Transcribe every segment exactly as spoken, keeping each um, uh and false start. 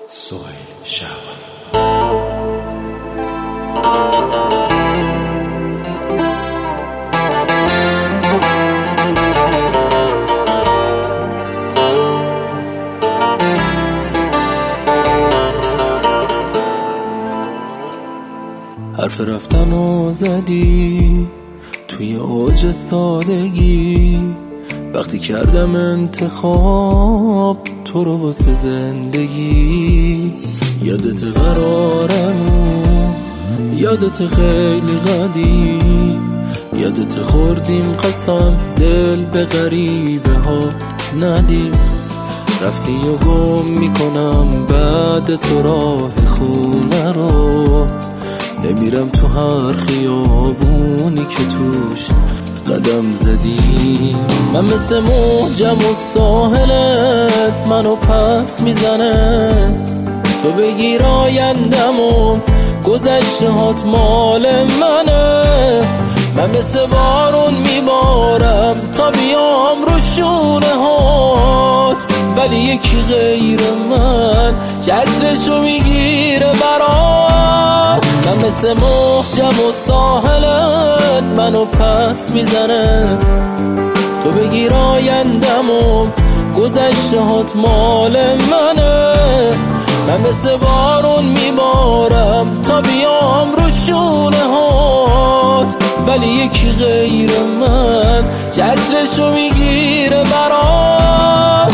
سهیل شعبانی. حرف رفتن و زدی توی اوج سادگی، وقتی کردم انتخاب تو رو واسه زندگی. یادت قرارمون، یادت خیلی قدیم، یادت خوردیم قسم دل به غریبه ها ندیم. رفتی و گم میکنم بعد تو راه خونه رو، نمیرم تو هر خیابونی که توش قدم زدی. من مثل موجم و ساحلت منو پس میزنه، تو بگیر آیندم و گذشته هات مال منه. من مثل بارون میبارم تا بیام رو شونه هات، ولی یکی غیر من چترشو میگیره برام. من مثل موجم و ساحلت منو پس میزنه، تو بگیر آیندم و گذشته هات مال منه. من مثل بارون میبارم تا بیام رو شونه هات، ولی یکی غیر من چترشو میگیره برام.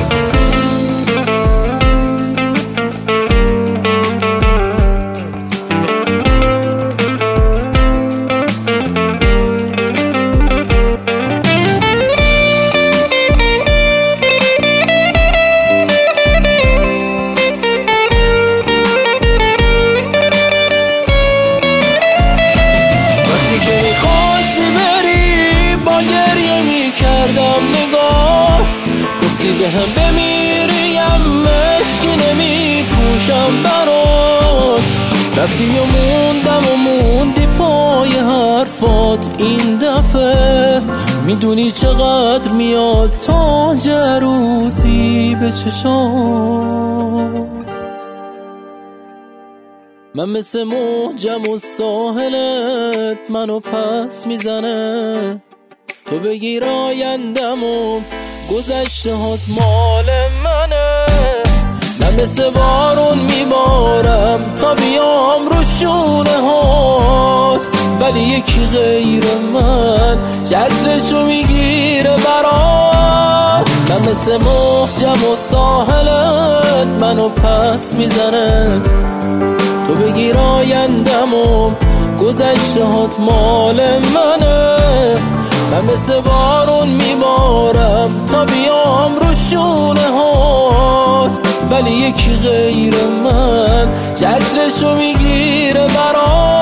گفتی به هم بمیریم مشکی نمی پوشم برات، رفتی و موندم و موندی پای حرفات. این دفعه میدونی چقدر میاد تاج عروسی به چشات. من مثل موجم و ساحلت منو پس میزنه، تو بگیر آیندم و گذشته هات مال منه. من مثل بارون میبارم تا بیام رو شونه هات، ولی یکی غیر من چترشو میگیره برام. من مثل موجم و ساحلت منو پس میزنه، تو بگیر آیندم و گذشته هات مال منه. من مثل بارون میبارم تا بیام رو شونه هات، ولی یکی غیر من چترشو میگیره برام.